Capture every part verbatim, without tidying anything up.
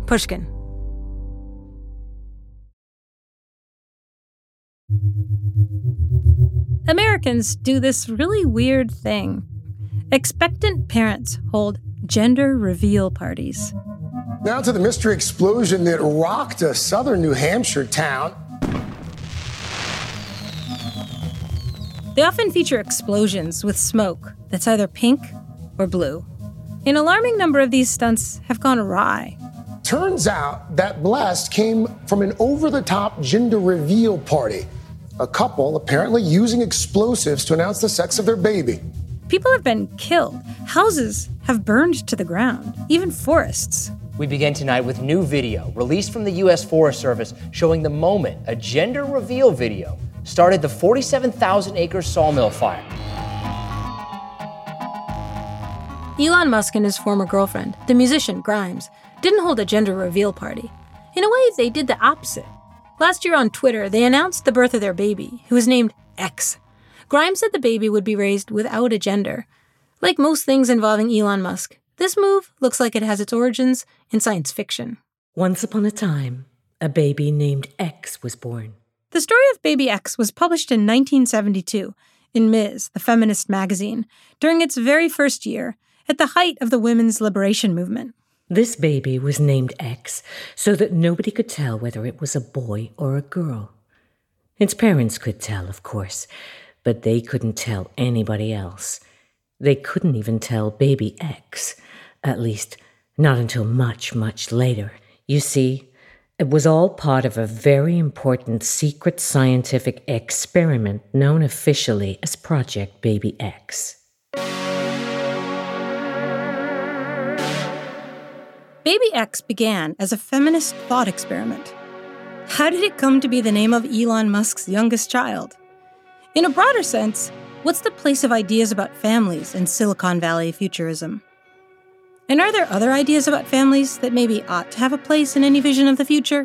Pushkin. Americans do this really weird thing. Expectant parents hold gender reveal parties. Now to the mystery explosion that rocked a southern New Hampshire town. They often feature explosions with smoke that's either pink or blue. An alarming number of these stunts have gone awry. Turns out that blast came from an over-the-top gender reveal party. A couple apparently using explosives to announce the sex of their baby. People have been killed. Houses have burned to the ground, even forests. We begin tonight with new video released from the U S Forest Service showing the moment a gender reveal video started the forty-seven thousand acre sawmill fire. Elon Musk and his former girlfriend, the musician Grimes, didn't hold a gender reveal party. In a way, they did the opposite. Last year on Twitter, they announced the birth of their baby, who was named X. Grimes said the baby would be raised without a gender. Like most things involving Elon Musk, this move looks like it has its origins in science fiction. Once upon a time, a baby named X was born. The story of Baby X was published in nineteen seventy-two in Ms, the feminist magazine, during its very first year, at the height of the women's liberation movement. This baby was named X so that nobody could tell whether it was a boy or a girl. Its parents could tell, of course, but they couldn't tell anybody else. They couldn't even tell Baby X, at least not until much, much later. You see, it was all part of a very important secret scientific experiment known officially as Project Baby X. Baby X began as a feminist thought experiment. How did it come to be the name of Elon Musk's youngest child? In a broader sense, what's the place of ideas about families in Silicon Valley futurism? And are there other ideas about families that maybe ought to have a place in any vision of the future?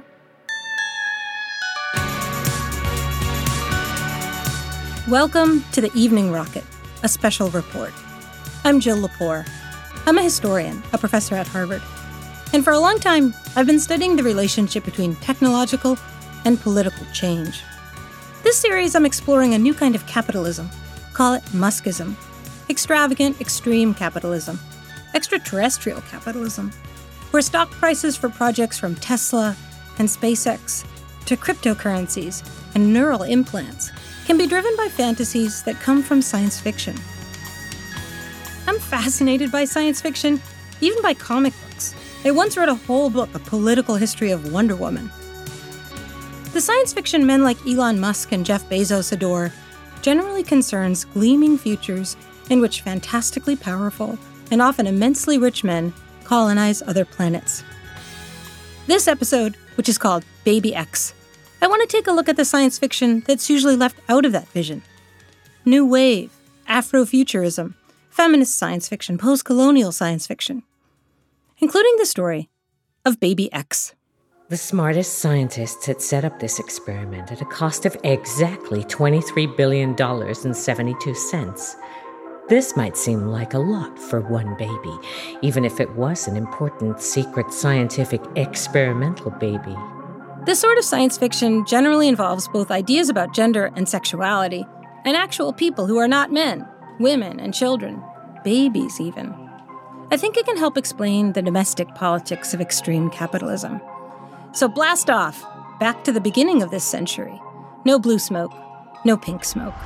Welcome to the Evening Rocket, a special report. I'm Jill Lepore. I'm a historian, a professor at Harvard. And for a long time, I've been studying the relationship between technological and political change. This series, I'm exploring a new kind of capitalism. Call it Muskism. Extravagant, extreme capitalism. Extraterrestrial capitalism. Where stock prices for projects from Tesla and SpaceX to cryptocurrencies and neural implants can be driven by fantasies that come from science fiction. I'm fascinated by science fiction, even by comic books. I once read a whole book, A Political History of Wonder Woman. The science fiction men like Elon Musk and Jeff Bezos adore generally concerns gleaming futures in which fantastically powerful and often immensely rich men colonize other planets. This episode, which is called Baby X, I want to take a look at the science fiction that's usually left out of that vision. New wave, Afrofuturism, feminist science fiction, post-colonial science fiction, including the story of Baby X. The smartest scientists had set up this experiment at a cost of exactly twenty-three billion dollars and seventy-two cents. This might seem like a lot for one baby, even if it was an important secret scientific experimental baby. This sort of science fiction generally involves both ideas about gender and sexuality, and actual people who are not men, women and children, babies even. I think it can help explain the domestic politics of extreme capitalism. So blast off, back to the beginning of this century. No blue smoke, no pink smoke.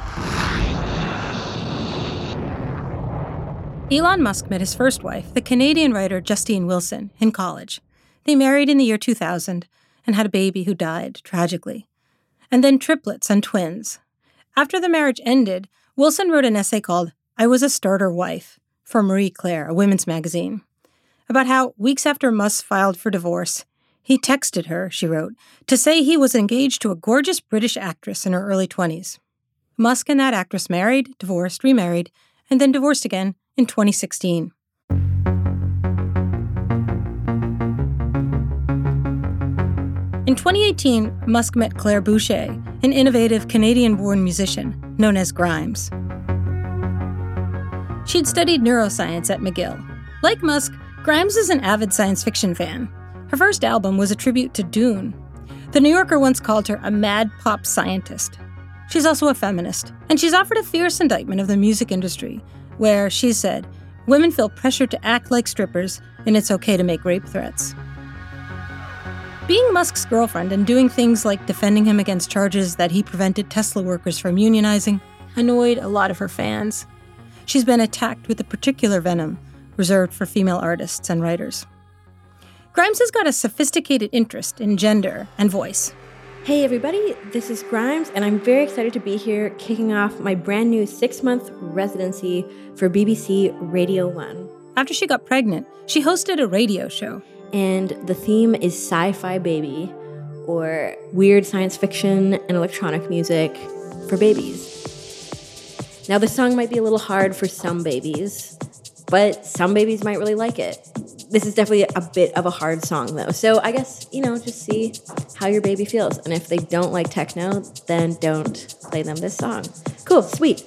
Elon Musk met his first wife, the Canadian writer Justine Wilson, in college. They married in the year two thousand and had a baby who died, tragically. And then triplets and twins. After the marriage ended, Wilson wrote an essay called I Was a Starter Wife for Marie Claire, a women's magazine, about how weeks after Musk filed for divorce, he texted her, she wrote, to say he was engaged to a gorgeous British actress in her early twenties. Musk and that actress married, divorced, remarried, and then divorced again in twenty sixteen. In twenty eighteen, Musk met Claire Boucher, an innovative Canadian-born musician known as Grimes. She'd studied neuroscience at McGill. Like Musk, Grimes is an avid science fiction fan. Her first album was a tribute to Dune. The New Yorker once called her a mad pop scientist. She's also a feminist, and she's offered a fierce indictment of the music industry, where, she said, women feel pressured to act like strippers, and it's okay to make rape threats. Being Musk's girlfriend and doing things like defending him against charges that he prevented Tesla workers from unionizing annoyed a lot of her fans. She's been attacked with a particular venom reserved for female artists and writers. Grimes has got a sophisticated interest in gender and voice. Hey everybody, this is Grimes, and I'm very excited to be here kicking off my brand new six-month residency for B B C Radio one. After she got pregnant, she hosted a radio show. And the theme is Sci-Fi Baby, or weird science fiction and electronic music for babies. Now, the song might be a little hard for some babies, but some babies might really like it. This is definitely a bit of a hard song, though. So I guess, you know, just see how your baby feels. And if they don't like techno, then don't play them this song. Cool, sweet.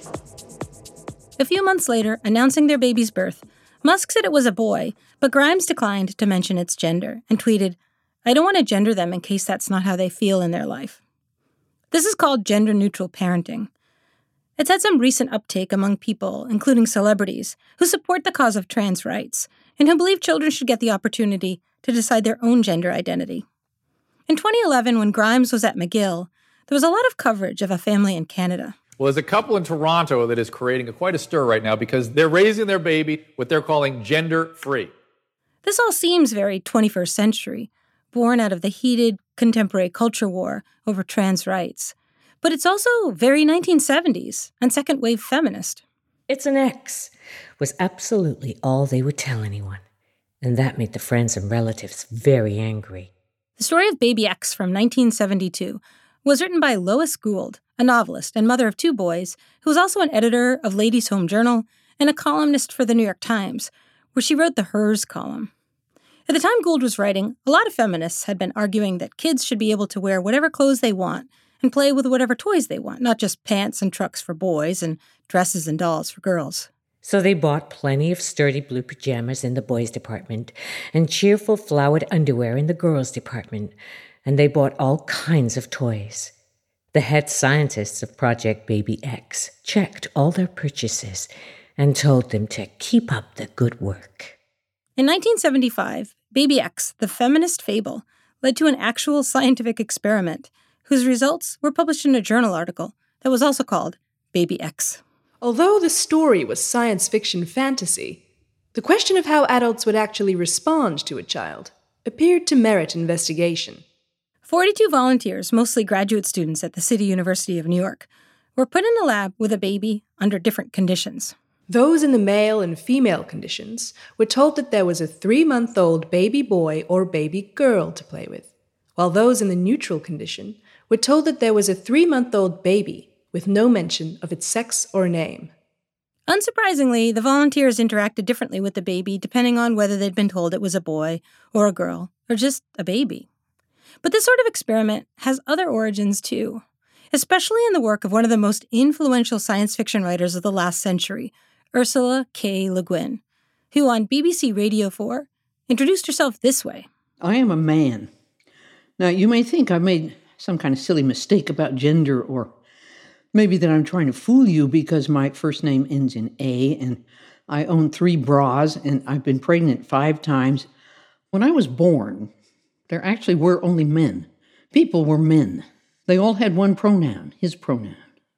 A few months later, announcing their baby's birth, Musk said it was a boy, but Grimes declined to mention its gender and tweeted, "I don't want to gender them in case that's not how they feel in their life." This is called gender-neutral parenting. It's had some recent uptake among people, including celebrities, who support the cause of trans rights and who believe children should get the opportunity to decide their own gender identity. In twenty eleven, when Grimes was at McGill, there was a lot of coverage of a family in Canada. Well, there's a couple in Toronto that is creating a, quite a stir right now because they're raising their baby what they're calling gender-free. This all seems very twenty-first century, born out of the heated contemporary culture war over trans rights. But it's also very nineteen seventies and second-wave feminist. It's an X was absolutely all they would tell anyone, and that made the friends and relatives very angry. The story of Baby X from nineteen seventy-two was written by Lois Gould, a novelist and mother of two boys, who was also an editor of Ladies' Home Journal and a columnist for the New York Times, where she wrote the Hers column. At the time Gould was writing, a lot of feminists had been arguing that kids should be able to wear whatever clothes they want and play with whatever toys they want, not just pants and trucks for boys and dresses and dolls for girls. So they bought plenty of sturdy blue pajamas in the boys' department and cheerful flowered underwear in the girls' department, and they bought all kinds of toys. The head scientists of Project Baby X checked all their purchases and told them to keep up the good work. In nineteen seventy-five, Baby X, the feminist fable, led to an actual scientific experiment whose results were published in a journal article that was also called Baby X. Although the story was science fiction fantasy, the question of how adults would actually respond to a child appeared to merit investigation. forty-two volunteers, mostly graduate students at the City University of New York, were put in a lab with a baby under different conditions. Those in the male and female conditions were told that there was a three-month-old baby boy or baby girl to play with, while those in the neutral condition were told that there was a three-month-old baby with no mention of its sex or name. Unsurprisingly, the volunteers interacted differently with the baby depending on whether they'd been told it was a boy or a girl or just a baby. But this sort of experiment has other origins too, especially in the work of one of the most influential science fiction writers of the last century, Ursula K. Le Guin, who on B B C Radio four introduced herself this way. I am a man. Now, you may think I made some kind of silly mistake about gender, or maybe that I'm trying to fool you because my first name ends in A and I own three bras and I've been pregnant five times. When I was born, there actually were only men. People were men. They all had one pronoun, his pronoun.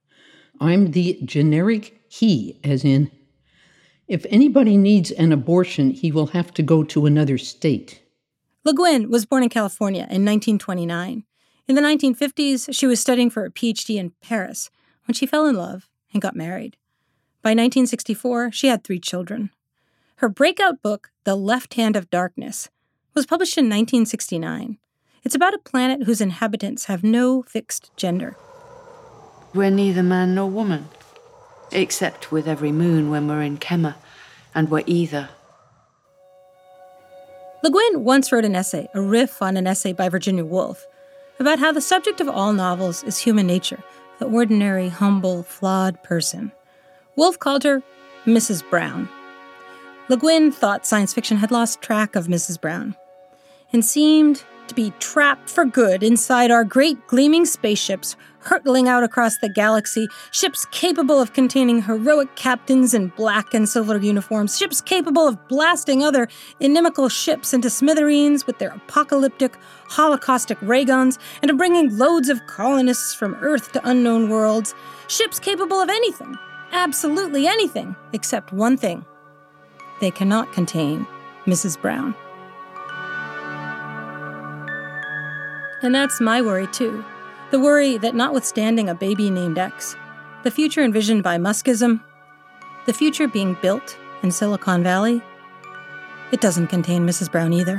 I'm the generic he, as in, if anybody needs an abortion, he will have to go to another state. Le Guin was born in California in nineteen twenty-nine. In the nineteen fifties, she was studying for a P H D in Paris when she fell in love and got married. By nineteen sixty-four, she had three children. Her breakout book, The Left Hand of Darkness, was published in nineteen sixty-nine. It's about a planet whose inhabitants have no fixed gender. We're neither man nor woman, except with every moon when we're in Kemmer, and we're either. Le Guin once wrote an essay, a riff on an essay by Virginia Woolf, about how the subject of all novels is human nature, the ordinary, humble, flawed person. Woolf called her Missus Brown. Le Guin thought science fiction had lost track of Missus Brown. and seemed to be trapped for good inside our great gleaming spaceships hurtling out across the galaxy, ships capable of containing heroic captains in black and silver uniforms, ships capable of blasting other inimical ships into smithereens with their apocalyptic, holocaustic ray guns, and of bringing loads of colonists from Earth to unknown worlds, ships capable of anything, absolutely anything, except one thing. They cannot contain Missus Brown. And that's my worry, too. The worry that notwithstanding a baby named X, the future envisioned by Muskism, the future being built in Silicon Valley, it doesn't contain Missus Brown either.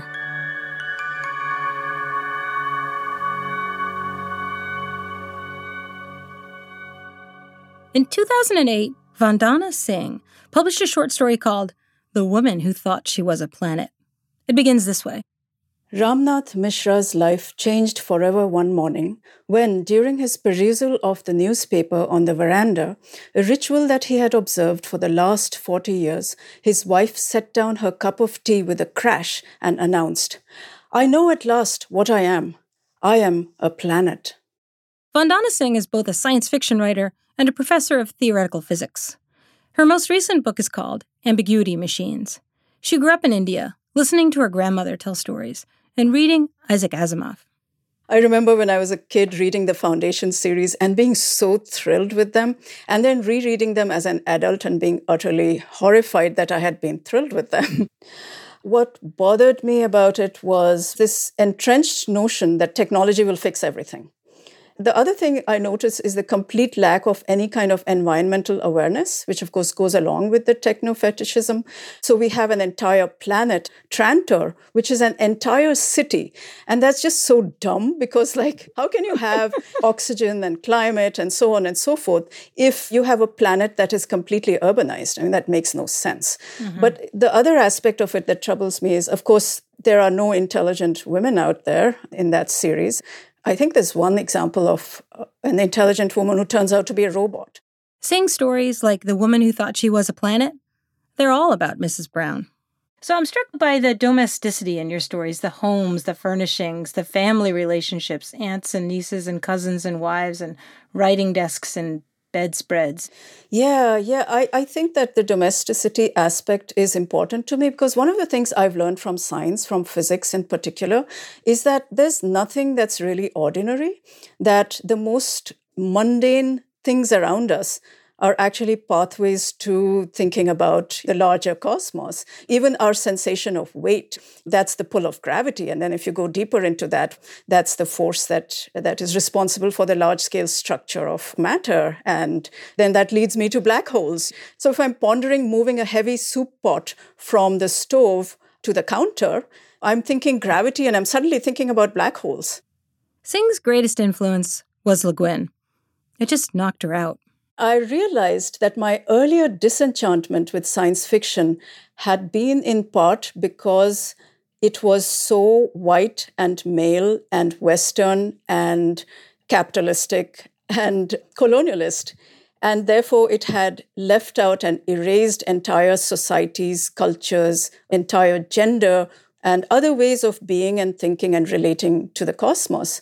In two thousand eight, Vandana Singh published a short story called The Woman Who Thought She Was a Planet. It begins this way. Ramnath Mishra's life changed forever one morning when, during his perusal of the newspaper on the veranda, a ritual that he had observed for the last forty years, his wife set down her cup of tea with a crash and announced, "I know at last what I am. I am a planet." Vandana Singh is both a science fiction writer and a professor of theoretical physics. Her most recent book is called Ambiguity Machines. She grew up in India, listening to her grandmother tell stories, and reading Isaac Asimov. I remember when I was a kid reading the Foundation series and being so thrilled with them, and then rereading them as an adult and being utterly horrified that I had been thrilled with them. What bothered me about it was this entrenched notion that technology will fix everything. The other thing I noticed is the complete lack of any kind of environmental awareness, which of course goes along with the techno-fetishism. So we have an entire planet, Trantor, which is an entire city. And that's just so dumb because, like, how can you have oxygen and climate and so on and so forth if you have a planet that is completely urbanized? I mean, that makes no sense. Mm-hmm. But the other aspect of it that troubles me is, of course, there are no intelligent women out there in that series. I think there's one example of an intelligent woman who turns out to be a robot. Saying stories like The Woman Who Thought She Was a Planet, they're all about Missus Brown. So I'm struck by the domesticity in your stories, the homes, the furnishings, the family relationships, aunts and nieces and cousins and wives and writing desks and bedspreads. Yeah, yeah. I, I think that the domesticity aspect is important to me because one of the things I've learned from science, from physics in particular, is that there's nothing that's really ordinary, that the most mundane things around us are actually pathways to thinking about the larger cosmos. Even our sensation of weight, that's the pull of gravity. And then if you go deeper into that, that's the force that, that is responsible for the large-scale structure of matter. And then that leads me to black holes. So if I'm pondering moving a heavy soup pot from the stove to the counter, I'm thinking gravity and I'm suddenly thinking about black holes. Singh's greatest influence was Le Guin. It just knocked her out. I realized that my earlier disenchantment with science fiction had been in part because it was so white and male and Western and capitalistic and colonialist. And therefore, it had left out and erased entire societies, cultures, entire gender, and other ways of being and thinking and relating to the cosmos.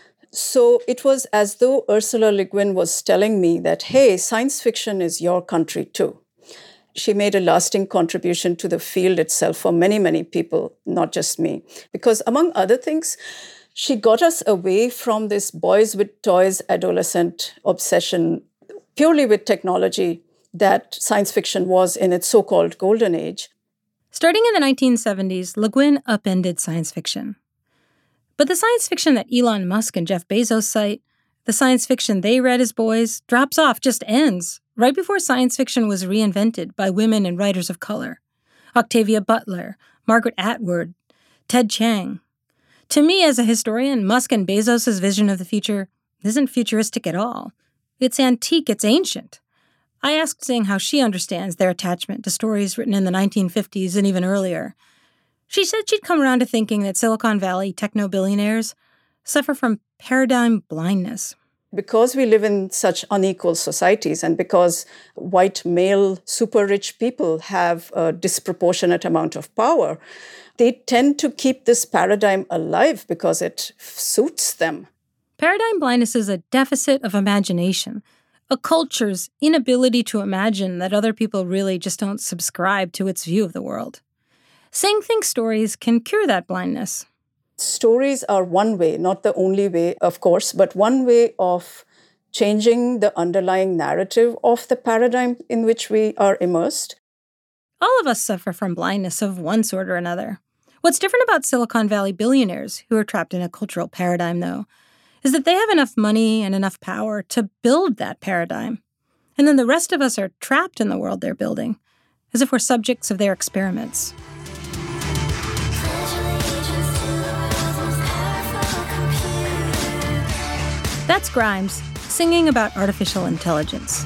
So it was as though Ursula Le Guin was telling me that, hey, science fiction is your country too. She made a lasting contribution to the field itself for many, many people, not just me. Because among other things, she got us away from this boys with toys adolescent obsession purely with technology that science fiction was in its so-called golden age. Starting in the nineteen seventies, Le Guin upended science fiction. But the science fiction that Elon Musk and Jeff Bezos cite, the science fiction they read as boys, drops off, just ends, right before science fiction was reinvented by women and writers of color. Octavia Butler, Margaret Atwood, Ted Chiang. To me, as a historian, Musk and Bezos' vision of the future isn't futuristic at all. It's antique, it's ancient. I asked Singh how she understands their attachment to stories written in the nineteen fifties and even earlier. She said she'd come around to thinking that Silicon Valley techno-billionaires suffer from paradigm blindness. Because we live in such unequal societies and because white male super rich people have a disproportionate amount of power, they tend to keep this paradigm alive because it suits them. Paradigm blindness is a deficit of imagination, a culture's inability to imagine that other people really just don't subscribe to its view of the world. Saying think stories can cure that blindness. Stories are one way, not the only way, of course, but one way of changing the underlying narrative of the paradigm in which we are immersed. All of us suffer from blindness of one sort or another. What's different about Silicon Valley billionaires who are trapped in a cultural paradigm, though, is that they have enough money and enough power to build that paradigm. And then the rest of us are trapped in the world they're building, as if we're subjects of their experiments. That's Grimes, singing about artificial intelligence.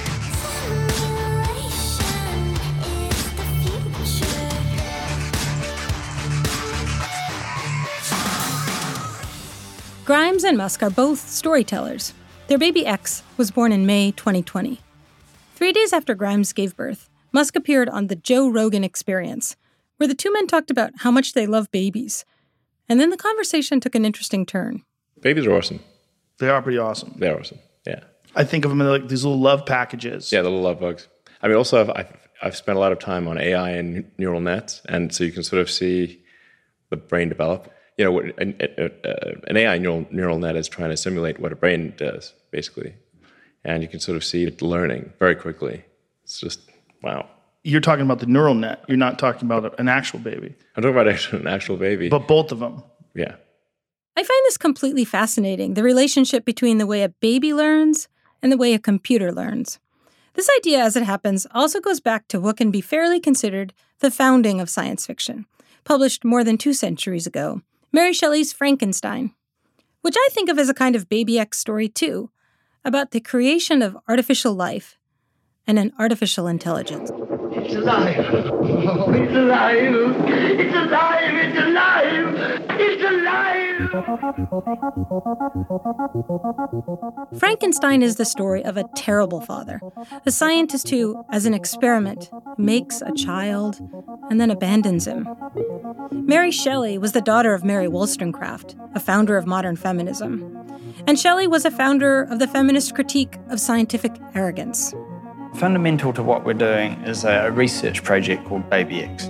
Grimes and Musk are both storytellers. Their baby X was born in May twenty twenty. Three days after Grimes gave birth, Musk appeared on the Joe Rogan Experience, where the two men talked about how much they love babies. And then the conversation took an interesting turn. Babies are awesome. They are pretty awesome. They're awesome, yeah. I think of them as like these little love packages. Yeah, the little love bugs. I mean, also, I've, I've, I've spent a lot of time on A I and neural nets, and so you can sort of see the brain develop. You know, an, an A I neural, neural net is trying to simulate what a brain does, basically. And you can sort of see it learning very quickly. It's just, wow. You're talking about the neural net. You're not talking about an actual baby. I'm talking about actual, an actual baby. But both of them. Yeah. I find this completely fascinating, the relationship between the way a baby learns and the way a computer learns. This idea, as it happens, also goes back to what can be fairly considered the founding of science fiction, published more than two centuries ago, Mary Shelley's Frankenstein, which I think of as a kind of Baby X story too, about the creation of artificial life and an artificial intelligence. It's alive. Oh, it's alive. It's alive. It's alive. It's alive. Frankenstein is the story of a terrible father, a scientist who, as an experiment, makes a child and then abandons him. Mary Shelley was the daughter of Mary Wollstonecraft, a founder of modern feminism. And Shelley was a founder of the feminist critique of scientific arrogance. Fundamental to what we're doing is a research project called Baby X.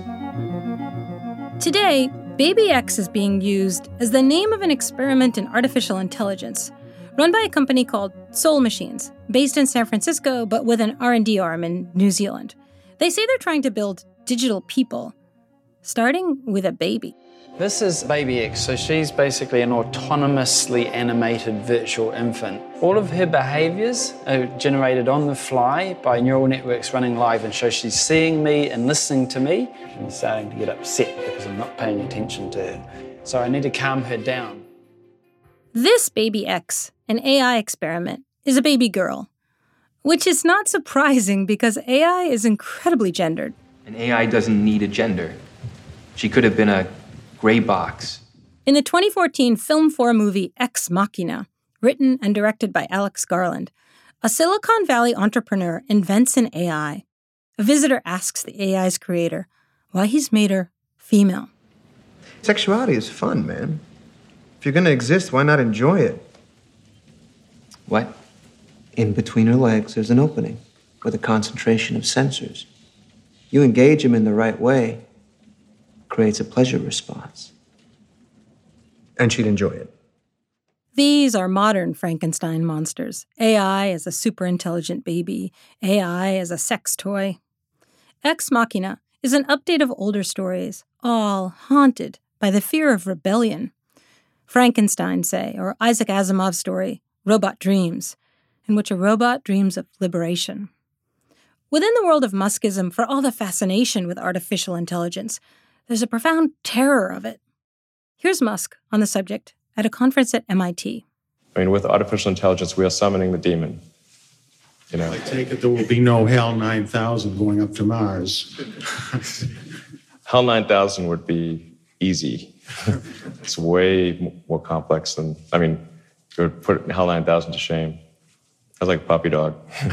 Today, Baby X is being used as the name of an experiment in artificial intelligence run by a company called Soul Machines, based in San Francisco but with an R and D arm in New Zealand. They say they're trying to build digital people, starting with a baby. This is Baby X, so she's basically an autonomously animated virtual infant. All of her behaviors are generated on the fly by neural networks running live, and so she's seeing me and listening to me. She's starting to get upset because I'm not paying attention to her. So I need to calm her down. This Baby X, an A I experiment, is a baby girl, which is not surprising because A I is incredibly gendered. An A I doesn't need a gender. She could have been a gray box. In the twenty fourteen Film four movie Ex Machina, written and directed by Alex Garland, a Silicon Valley entrepreneur invents an A I. A visitor asks the A I's creator why he's made her female. Sexuality is fun, man. If you're going to exist, why not enjoy it? What? In between her legs, there's an opening with a concentration of sensors. You engage them in the right way, creates a pleasure response. And she'd enjoy it. These are modern Frankenstein monsters. A I as a super-intelligent baby. A I as a sex toy. Ex Machina is an update of older stories, all haunted by the fear of rebellion. Frankenstein, say, or Isaac Asimov's story, Robot Dreams, in which a robot dreams of liberation. Within the world of Muskism, for all the fascination with artificial intelligence, there's a profound terror of it. Here's Musk on the subject at a conference at M I T. I mean, with artificial intelligence, we are summoning the demon. You know, I take it there will be no HAL nine thousand going up to Mars. HAL nine thousand would be easy. It's way more complex than, I mean, you would put HAL nine thousand to shame. Sounds like a puppy dog.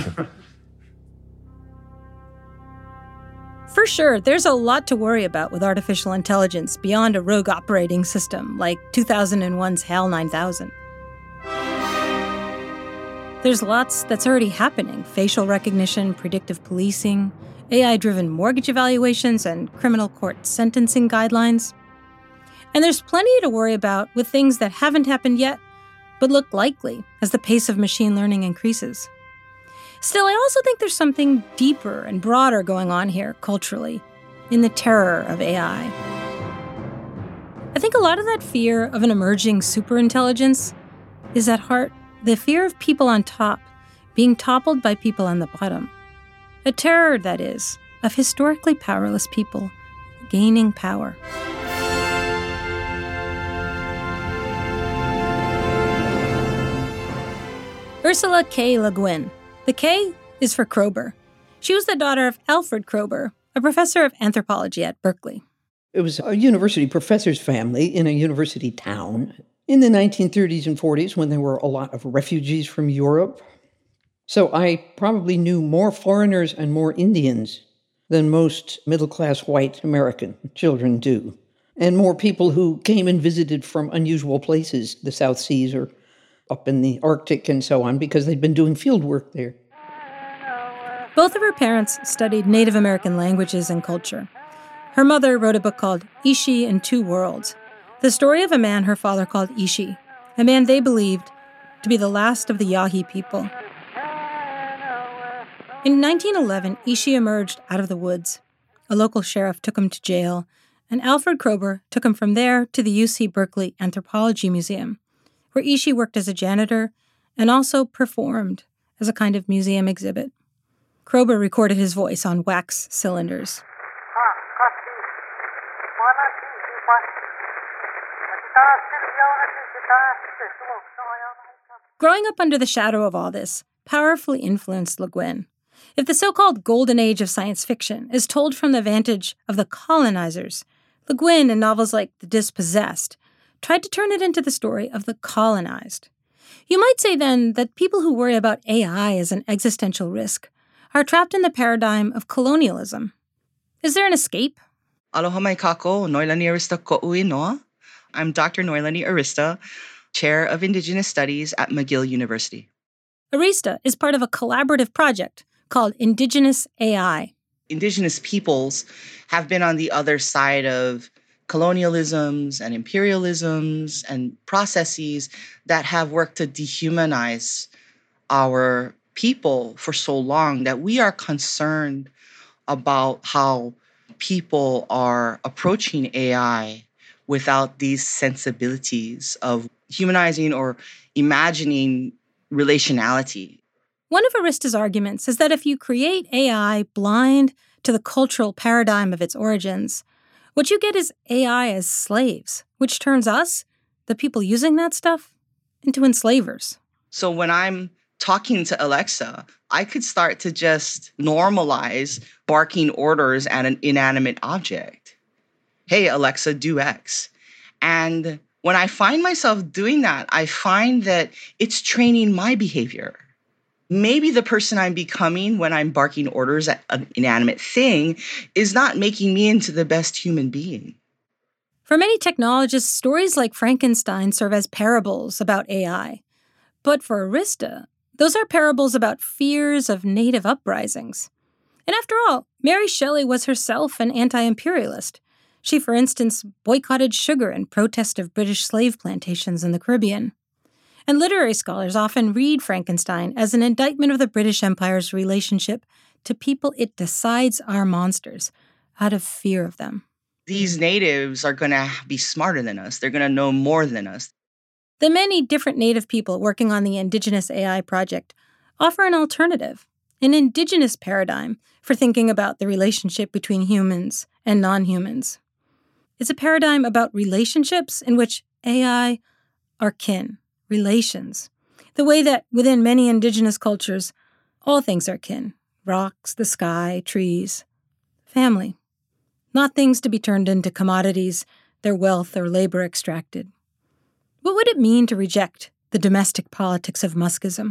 For sure, there's a lot to worry about with artificial intelligence beyond a rogue operating system like two thousand one's HAL nine thousand. There's lots that's already happening: facial recognition, predictive policing, A I-driven mortgage evaluations, and criminal court sentencing guidelines. And there's plenty to worry about with things that haven't happened yet, but look likely as the pace of machine learning increases. Still, I also think there's something deeper and broader going on here culturally, in the terror of A I. I think a lot of that fear of an emerging superintelligence is at heart the fear of people on top being toppled by people on the bottom. A terror, that is, of historically powerless people gaining power. Ursula K. Le Guin. The K is for Kroeber. She was the daughter of Alfred Kroeber, a professor of anthropology at Berkeley. It was a university professor's family in a university town in the nineteen thirties and forties when there were a lot of refugees from Europe. So I probably knew more foreigners and more Indians than most middle-class white American children do, and more people who came and visited from unusual places, the South Seas or up in the Arctic and so on, because they'd been doing field work there. Both of her parents studied Native American languages and culture. Her mother wrote a book called Ishi and Two Worlds, the story of a man her father called Ishi, a man they believed to be the last of the Yahi people. In nineteen eleven, Ishi emerged out of the woods. A local sheriff took him to jail, and Alfred Kroeber took him from there to the U C Berkeley Anthropology Museum, where Ishi worked as a janitor and also performed as a kind of museum exhibit. Kroeber recorded his voice on wax cylinders. Growing up under the shadow of all this powerfully influenced Le Guin. If the so-called golden age of science fiction is told from the vantage of the colonizers, Le Guin, in novels like The Dispossessed, tried to turn it into the story of the colonized. You might say, then, that people who worry about A I as an existential risk are trapped in the paradigm of colonialism. Is there an escape? Aloha mai kako, Noelani Arista ko'ui noa. I'm Doctor Noelani Arista, Chair of Indigenous Studies at McGill University. Arista is part of a collaborative project called Indigenous A I. Indigenous peoples have been on the other side of colonialisms and imperialisms and processes that have worked to dehumanize our people for so long that we are concerned about how people are approaching A I without these sensibilities of humanizing or imagining relationality. One of Arista's arguments is that if you create A I blind to the cultural paradigm of its origins, what you get is A I as slaves, which turns us, the people using that stuff, into enslavers. So when I'm talking to Alexa, I could start to just normalize barking orders at an inanimate object. Hey, Alexa, do X. And when I find myself doing that, I find that it's training my behavior. Maybe the person I'm becoming when I'm barking orders at an inanimate thing is not making me into the best human being. For many technologists, stories like Frankenstein serve as parables about A I. But for Arista, those are parables about fears of native uprisings. And after all, Mary Shelley was herself an anti-imperialist. She, for instance, boycotted sugar in protest of British slave plantations in the Caribbean. And literary scholars often read Frankenstein as an indictment of the British Empire's relationship to people it decides are monsters, out of fear of them. These natives are going to be smarter than us. They're going to know more than us. The many different Native people working on the Indigenous A I project offer an alternative, an indigenous paradigm for thinking about the relationship between humans and non-humans. It's a paradigm about relationships in which A I are kin, relations. The way that within many indigenous cultures, all things are kin. Rocks, the sky, trees, family. Not things to be turned into commodities, their wealth or labor extracted. What would it mean to reject the domestic politics of muskism?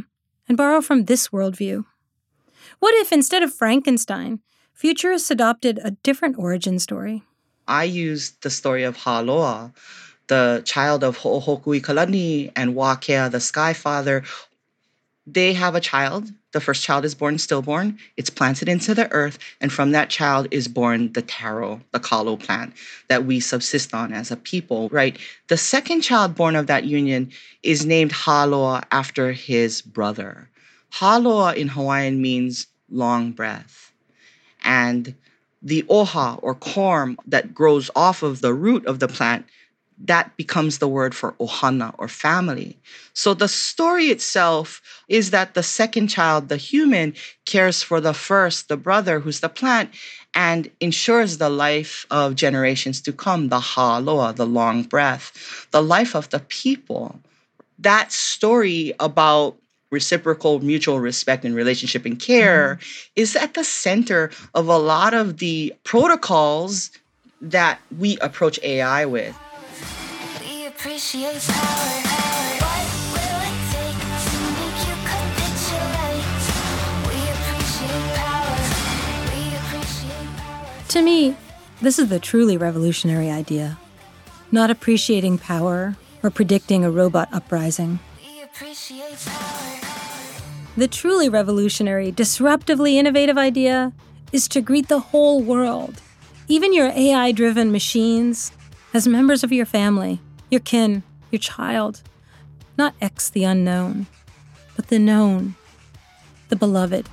and borrow from this worldview. What if, instead of Frankenstein, futurists adopted a different origin story? I used the story of Haloa, the child of Ho'ohokui Kalani and Wakea, the Sky Father. They have a child. The first child is born stillborn. It's planted into the earth, and from that child is born the taro, the kalo plant that we subsist on as a people, right? The second child born of that union is named Haloa after his brother. Haloa in Hawaiian means long breath. And the oha or corm that grows off of the root of the plant, that becomes the word for ohana or family. So the story itself is that the second child, the human, cares for the first, the brother, who's the plant, and ensures the life of generations to come, the haloa, the long breath, the life of the people. That story about reciprocal mutual respect and relationship and care mm-hmm. is at the center of a lot of the protocols that we approach A I with. We appreciate power. What will it take to make you capitulate? We appreciate power. We appreciate power. To me, this is the truly revolutionary idea. Not appreciating power or predicting a robot uprising. We appreciate power. The truly revolutionary, disruptively innovative idea is to greet the whole world, even your A I-driven machines, as members of your family, your kin, your child. Not X the unknown, but the known, the beloved.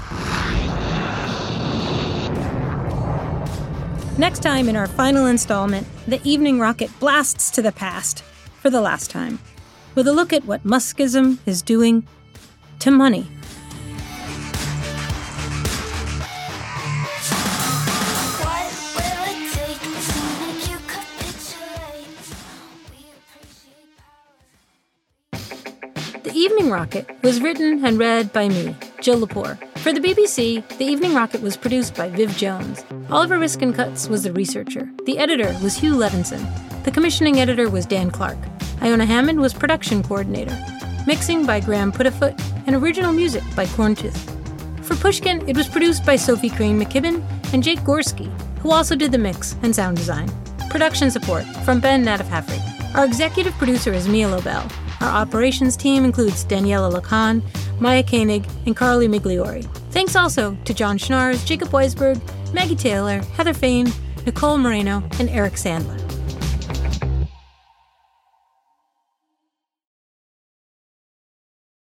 Next time in our final installment, the Evening Rocket blasts to the past for the last time, with a look at what Muskism is doing to money. The Evening Rocket was written and read by me, Jill Lepore. For the B B C, The Evening Rocket was produced by Viv Jones. Oliver Riskin-Cutts was the researcher. The editor was Hugh Levinson. The commissioning editor was Dan Clark. Iona Hammond was production coordinator. Mixing by Graham Putafoot, and original music by Corntooth. For Pushkin, it was produced by Sophie Crane McKibben and Jake Gorski, who also did the mix and sound design. Production support from Ben Nadif-Hafri. Our executive producer is Mia Lobel. Our operations team includes Daniela Lacan, Maya Koenig, and Carly Migliori. Thanks also to John Schnars, Jacob Weisberg, Maggie Taylor, Heather Fain, Nicole Moreno, and Eric Sandler.